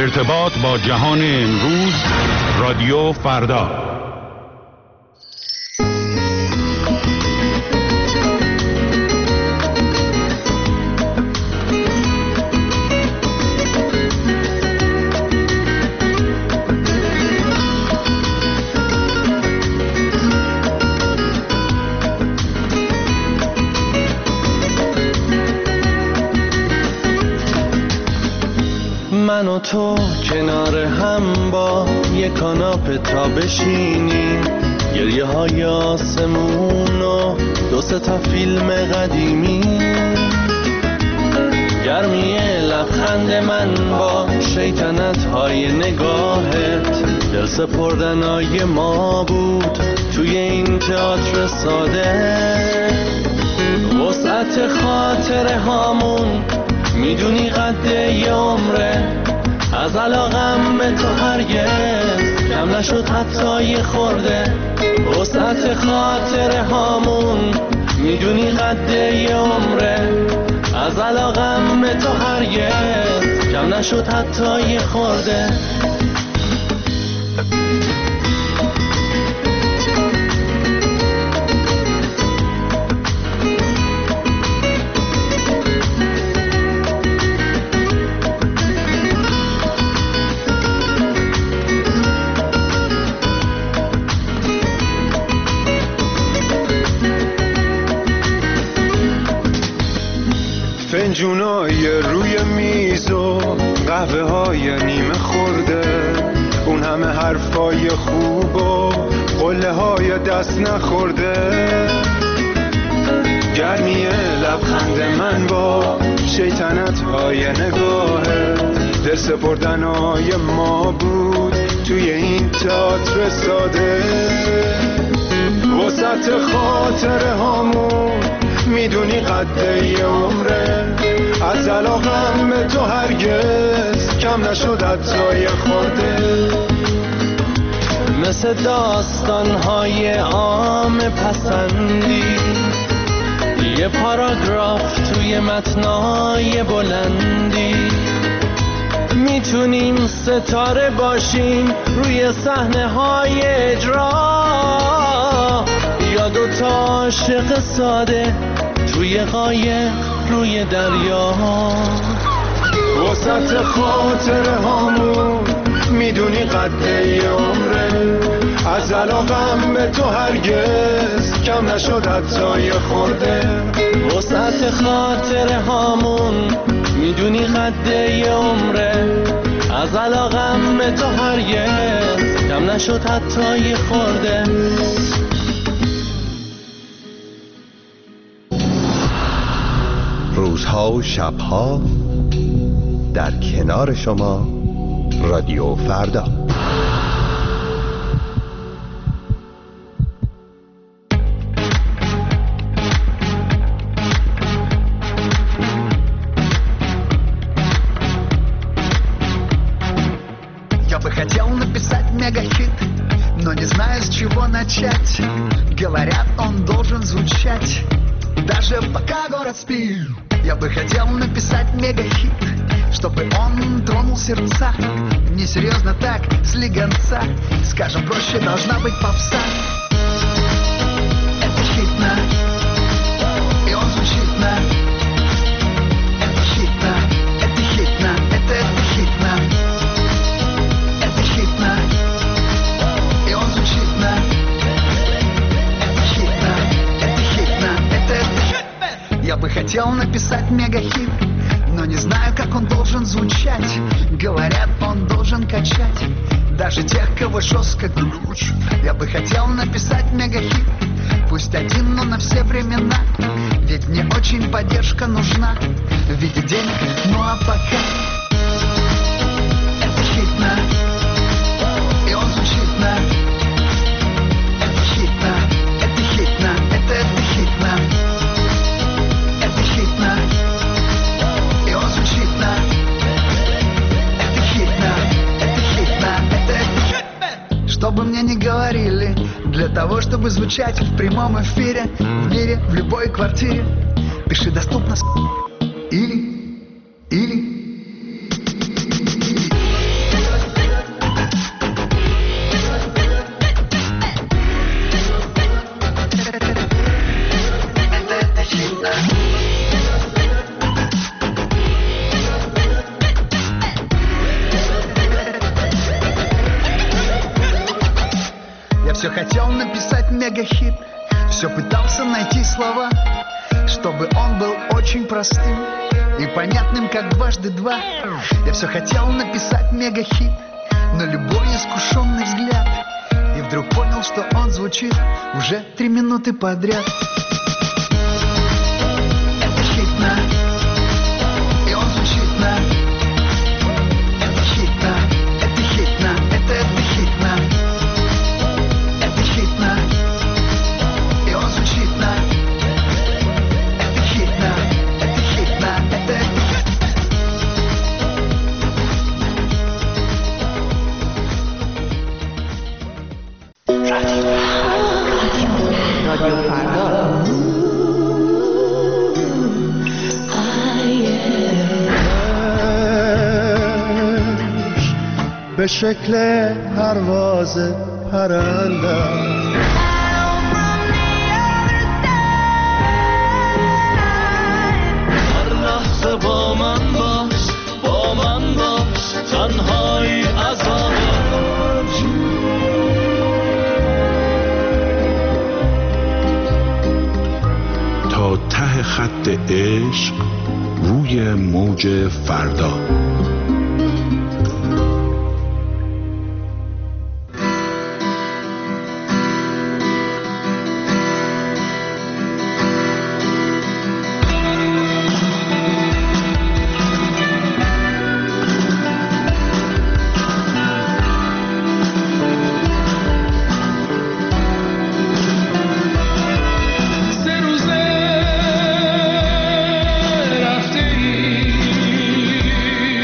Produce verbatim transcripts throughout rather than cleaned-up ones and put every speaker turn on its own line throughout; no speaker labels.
ارتباط با جهان امروز، رادیو فردا.
من و تو کنار هم با یک کاناپه تا بشینیم، گریه های آسمون و دو سه تا فیلم قدیمی، گرمی لبخند من با شیطنت های نگاهت، دل سپردنای ما بود توی این تئاتر ساده. وسعت خاطره هامون میدونی قد یه عمره، از علاقم به تو هرگز کم نشد حتی یه خورده. وسعت خاطره هامون میدونی قد یه عمره، از علاقم به تو هرگز کم نشد حتی یه خورده.
فنجونای روی میز و قهوه های نیمه خورده، اون همه حرفای خوب و قله های دست نخورده، گرمی لبخند من با شیطنت های نگاهه، دل سپردنای ما بود توی این تئاتر ساده. وسط خاطره هامون میدونی قد یه عمره، از علاقم به تو هرگز کم نشد حتی یه خورده.
مثل داستان‌های عام پسندی، یه پاراگراف توی متنای بلندی، میتونیم ستاره باشیم روی صحنه‌های اجرا، یا دو تا عاشق ساده توی قایق روی دریا.
وسط خاطره هامون میدونی قد یه عمره، از علاقم به تو هرگز کم نشد حتی یه خورده.
وسط خاطره هامون میدونی قد یه عمره، از علاقم به تو هرگز کم نشد حتی یه خورده.
روزها و شبها در کنار شما، رادیو فردا.
Я бы хотел написать мегахит, но не знаю, с чего начать. Говорят, он должен звучать даже пока город спит. Я бы хотел написать мегахит, чтобы он тронул сердца. Несерьезно так, слегонца, скажем проще, должна быть попса. Это хитно, и он звучит на. Это хитно, это хитно, это, это хитно. Это хитно, и он звучит на. Это хитно, это хитно, это, это хитно. Я бы хотел написать мегахит, но не знаю, как он должен звучать. Говорят, он должен качать даже тех, кого жестко глючит. Я бы хотел написать мегахит, пусть один, но на все времена. Ведь мне очень поддержка нужна в виде денег, ну а пока. Это хитно, и он звучит на. Это хитно, это хитно, это, это хитно. Это хитно, и он звучит на. Это хитно, это хитно, это, это хитно. Чтобы мне не говорили, для того, чтобы звучать в прямом эфире, в мире, в любой квартире, пиши доступно или, или. все хотел написать мегахит, все пытался найти слова, чтобы он был очень простым и понятным, как дважды два. Я все хотел написать мегахит, но любой искушенный взгляд, и вдруг понял, что он звучит уже три минуты подряд. Это хитно, и он звучит на. Это хитно, это хитно, это, это хитно. Это хитно, и он звучит на. Это хитно, это хитно, это, это.
رادیو فردا.
به شکل پرواز پرنده
هر لحظه با من باش، با من باش، تنهایی عذاب
تا ته خط عشق روی موج فردا.
سه روزه رفته ای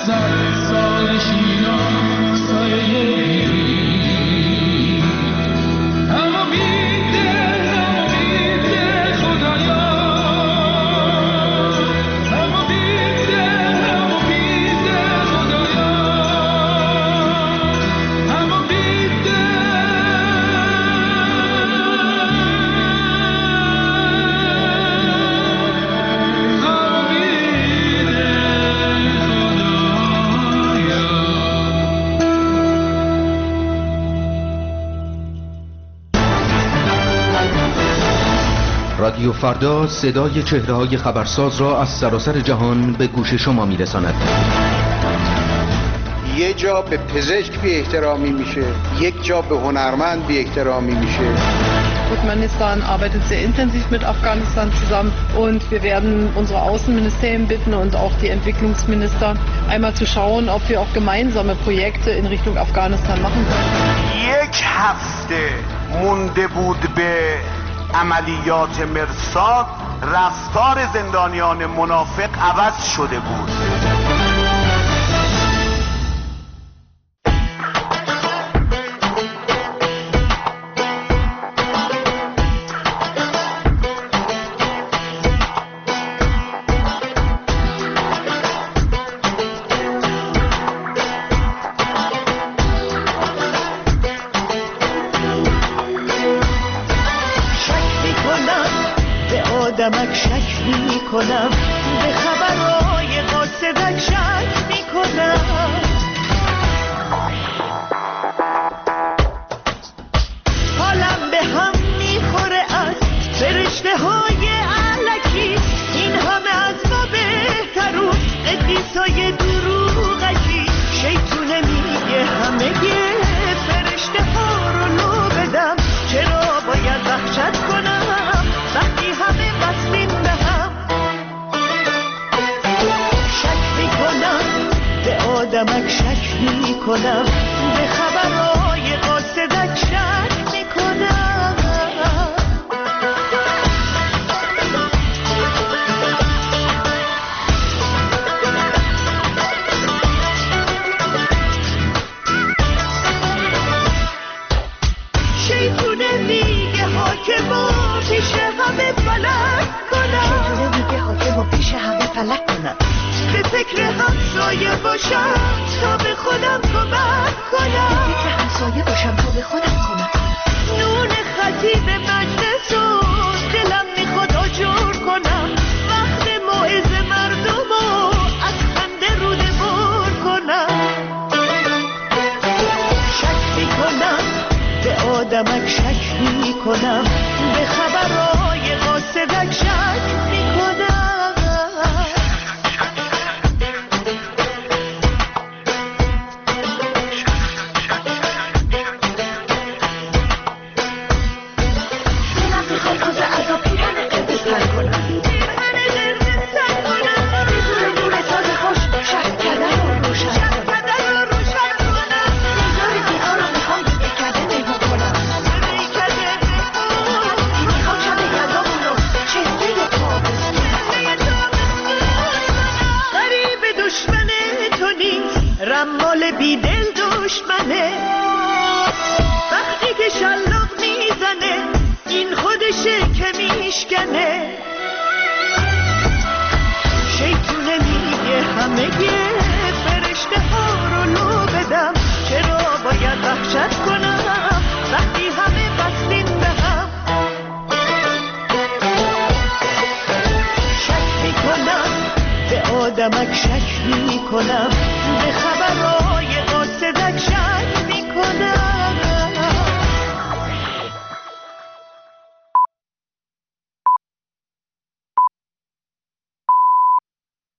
رادیو فردا صدای چهره‌های خبرساز را از سراسر جهان به گوش شما می‌رساند.
یه جا به پزشک بی احترامی میشه، یک جا به هنرمند بی احترامی میشه.
Turkmenistan arbeitet sehr intensiv mit Afghanistan zusammen und wir werden unsere Außenministerien bitten und auch die Entwicklungsminister einmal zu schauen, ob wir auch gemeinsame Projekte in Richtung Afghanistan machen können.
یک هفته مونده بود به عملیات مرصاد، رفتار زندانیان منافق عوض شده بود.
آدمک شک می کنم، به خبرهای قاصدک شک می کنم. حالم به هم می خوره از فرشته های علکی، این همه از ما بهترون قدیسای دروغکی. شیطونه میگه همه یه فرشته ها رو لو بدم، چرا باید وحشت کنم وقتی همه بستیم به هم. شک میکنم به آدمک شک میکنم، به خبرهای قاصدک شک میکنم. شیطونه میگه حاکما پیش همه فلک کنم، شیطونه میگه حاکما پیش همه فلک کنم. به فکر همسایه باشم تا به خودم کمک کنم، به فکر همسایه باشم تا به خودم کمک کنم. نون خطیب مجلس و دلم میخواد آجر کنم، وقت موعظه مردم و از خنده روده بر کنم. شک میکنم به آدمک شک میکنم، به خبرهای قاصدک شک میکنم. رمال بی دل دشمنه، وقتی که شلاق میزنه این خودشه که میشکنه. شیطونه میگه همه یه فرشته ها رو لو بدم، چرا باید وحشت کنم وقتی همه بستیم به هم. شک میکنم به آدمک شک میکنم، به خبرها